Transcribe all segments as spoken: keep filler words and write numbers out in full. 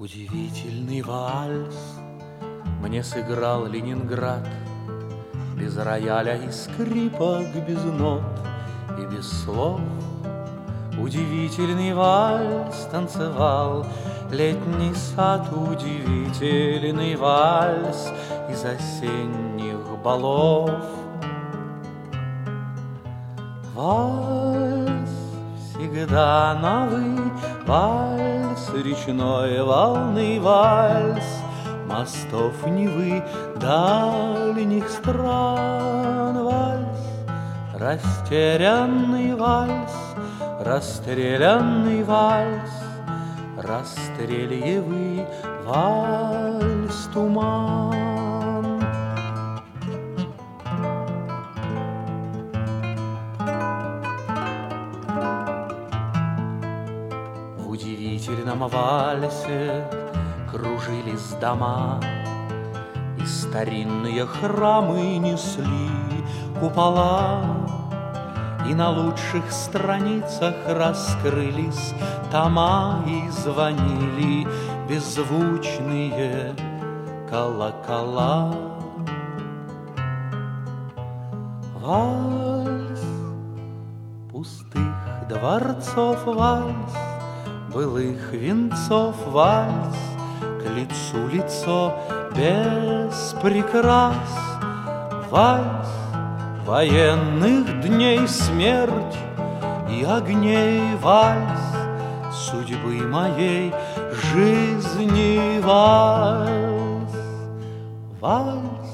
Удивительный вальс мне сыграл Ленинград, без рояля и скрипок, без нот и без слов. Удивительный вальс танцевал летний сад, удивительный вальс из осенних балов. Вальс всегда новый, вальс речной волны, вальс мостов Невы, дальних стран, вальс растерянный вальс, расстрелянный вальс, расстрельевый вальс туман. В удивительном вальсе кружились дома, и старинные храмы несли купола, и на лучших страницах раскрылись тома, и звонили беззвучные колокола. Вальс пустых дворцов, вальс былых венцов, вальс к лицу лицо без прикрас, вальс военных дней смерть и огней, вальс судьбы моей жизни, вальс, вальс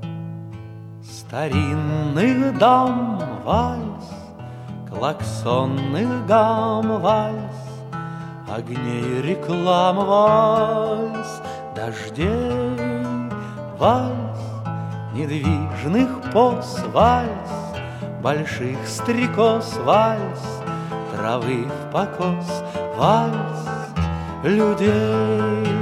старинных дам, вальс клаксонных гам, вальс огней реклам, вальс дождей, вальс недвижных поз, вальс больших стрекоз, вальс травы в покос, вальс людей.